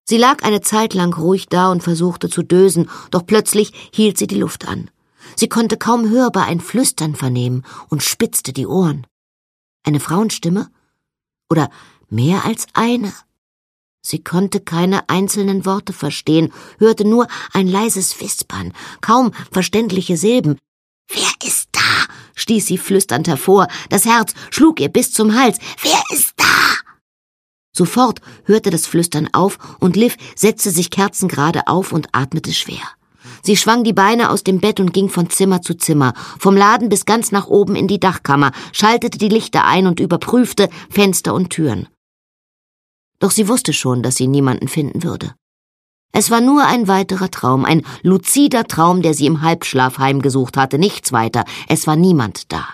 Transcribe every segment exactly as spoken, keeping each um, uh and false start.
Sie lag eine Zeit lang ruhig da und versuchte zu dösen, doch plötzlich hielt sie die Luft an. Sie konnte kaum hörbar ein Flüstern vernehmen und spitzte die Ohren. Eine Frauenstimme? Oder mehr als eine? Sie konnte keine einzelnen Worte verstehen, hörte nur ein leises Wispern, kaum verständliche Silben. »Wer ist da?« stieß sie flüsternd hervor. Das Herz schlug ihr bis zum Hals. »Wer ist da?« Sofort hörte das Flüstern auf und Liv setzte sich kerzengerade auf und atmete schwer. Sie schwang die Beine aus dem Bett und ging von Zimmer zu Zimmer, vom Laden bis ganz nach oben in die Dachkammer, schaltete die Lichter ein und überprüfte Fenster und Türen. Doch sie wusste schon, dass sie niemanden finden würde. Es war nur ein weiterer Traum, ein luzider Traum, der sie im Halbschlaf heimgesucht hatte, nichts weiter. Es war niemand da.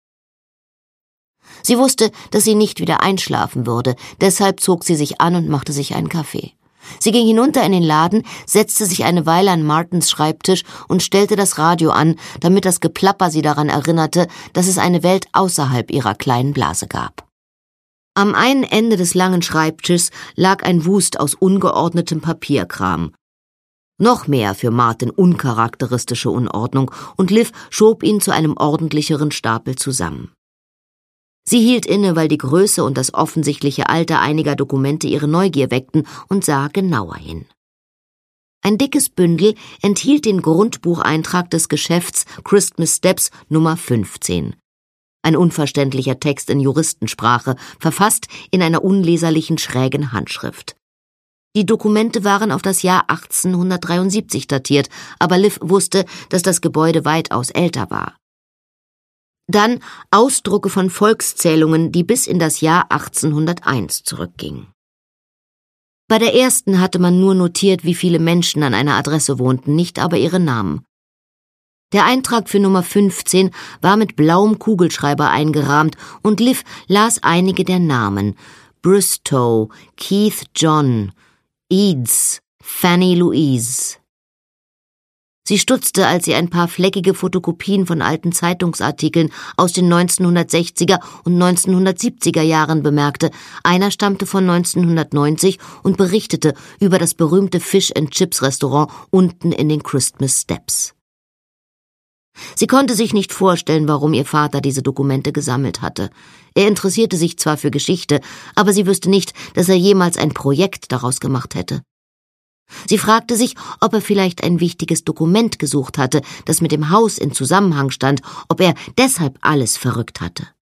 Sie wusste, dass sie nicht wieder einschlafen würde, deshalb zog sie sich an und machte sich einen Kaffee. Sie ging hinunter in den Laden, setzte sich eine Weile an Martins Schreibtisch und stellte das Radio an, damit das Geplapper sie daran erinnerte, dass es eine Welt außerhalb ihrer kleinen Blase gab. Am einen Ende des langen Schreibtischs lag ein Wust aus ungeordnetem Papierkram. Noch mehr für Martin uncharakteristische Unordnung, und Liv schob ihn zu einem ordentlicheren Stapel zusammen. Sie hielt inne, weil die Größe und das offensichtliche Alter einiger Dokumente ihre Neugier weckten, und sah genauer hin. Ein dickes Bündel enthielt den Grundbucheintrag des Geschäfts Christmas Steps Nummer fünfzehn. Ein unverständlicher Text in Juristensprache, verfasst in einer unleserlichen schrägen Handschrift. Die Dokumente waren auf das Jahr achtzehnhundertdreiundsiebzig datiert, aber Liv wusste, dass das Gebäude weitaus älter war. Dann Ausdrucke von Volkszählungen, die bis in das Jahr achtzehnhunderteins zurückgingen. Bei der ersten hatte man nur notiert, wie viele Menschen an einer Adresse wohnten, nicht aber ihre Namen. Der Eintrag für Nummer fünfzehn war mit blauem Kugelschreiber eingerahmt und Liv las einige der Namen: Bristow, Keith John, Eads, Fanny Louise. Sie stutzte, als sie ein paar fleckige Fotokopien von alten Zeitungsartikeln aus den neunzehnhundertsechziger und neunzehnhundertsiebziger Jahren bemerkte. Einer stammte von neunzehnhundertneunzig und berichtete über das berühmte Fish-and-Chips-Restaurant unten in den Christmas Steps. Sie konnte sich nicht vorstellen, warum ihr Vater diese Dokumente gesammelt hatte. Er interessierte sich zwar für Geschichte, aber sie wüsste nicht, dass er jemals ein Projekt daraus gemacht hätte. Sie fragte sich, ob er vielleicht ein wichtiges Dokument gesucht hatte, das mit dem Haus in Zusammenhang stand, ob er deshalb alles verrückt hatte.